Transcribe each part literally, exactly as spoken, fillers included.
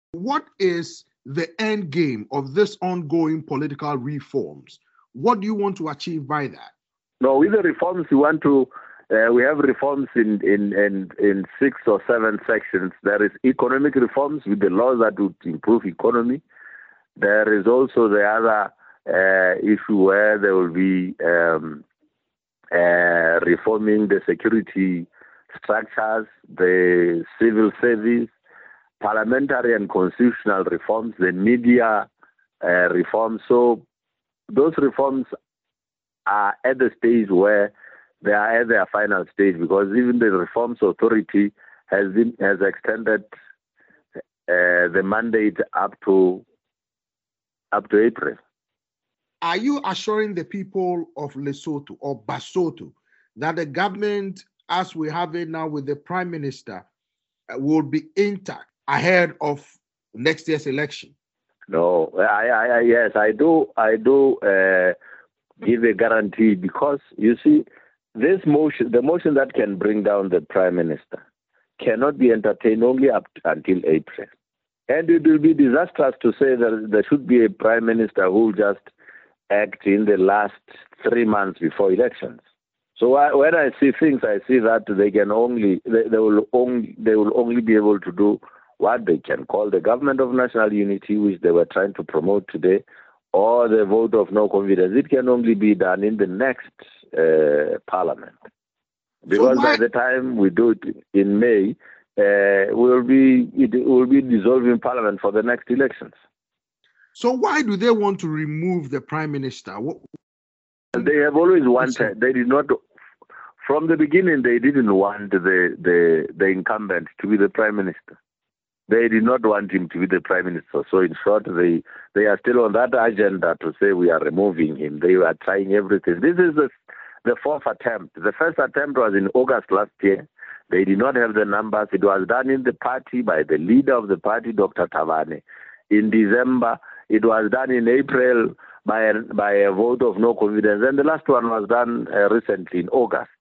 What is the end game of this ongoing political reforms? What do you want to achieve by that? No, with the reforms, we want to, uh, we have reforms in, in, in, in six or seven sections. There is economic reforms with the laws that would improve economy. There is also the other uh, issue where there will be um, uh, reforming the security structures, the civil service, parliamentary and constitutional reforms, the media uh, reforms. So those reforms are at the stage where they are at their final stage, because even the Reforms Authority has been has extended uh, the mandate up to up to April. Are you assuring the people of Lesotho or Basotho that the government, as we have it now with the Prime Minister, will be intact ahead of next year's election? No, I, I, yes, I do. I do uh, give a guarantee, because you see, this motion, the motion that can bring down the Prime Minister, cannot be entertained only up to, until April, and it will be disastrous to say that there should be a Prime Minister who will just act in the last three months before elections. So I, when I see things, I see that they can only they, they will only they will only be able to do what they can call the government of national unity, which they were trying to promote today, or the vote of no confidence. It can only be done in the next uh, parliament, because so by the time we do it in May, uh, will be it will be dissolving parliament for the next elections. So why do they want to remove the Prime Minister? What... They have always wanted. They did not. From the beginning, they didn't want the, the, the incumbent to be the Prime Minister. They did not want him to be the Prime Minister. So in short, they, they are still on that agenda to say we are removing him. They are trying everything. This is the, the fourth attempt. The first attempt was in August last year. They did not have the numbers. It was done in the party by the leader of the party, Doctor Thabane. In December, it was done in April by a, by a vote of no confidence. And the last one was done uh, recently in August.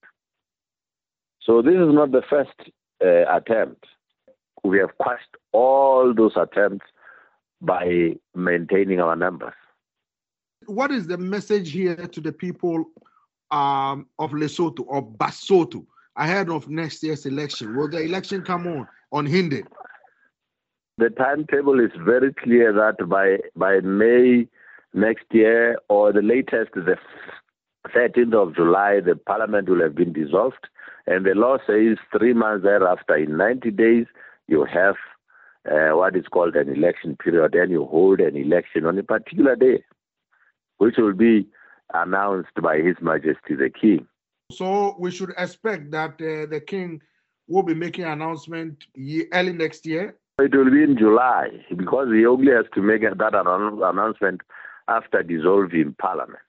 So this is not the first uh, attempt. We have quashed all those attempts by maintaining our numbers. What is the message here to the people um, of Lesotho or Basotho ahead of next year's election? Will the election come on unhindered? The timetable is very clear that by by May next year, or the latest, the thirteenth of July, the parliament will have been dissolved. And the law says three months thereafter, in ninety days, you have uh, what is called an election period, and you hold an election on a particular day, which will be announced by His Majesty the King. So we should expect that uh, the King will be making an announcement early next year? It will be in July, because he only has to make that announcement after dissolving Parliament.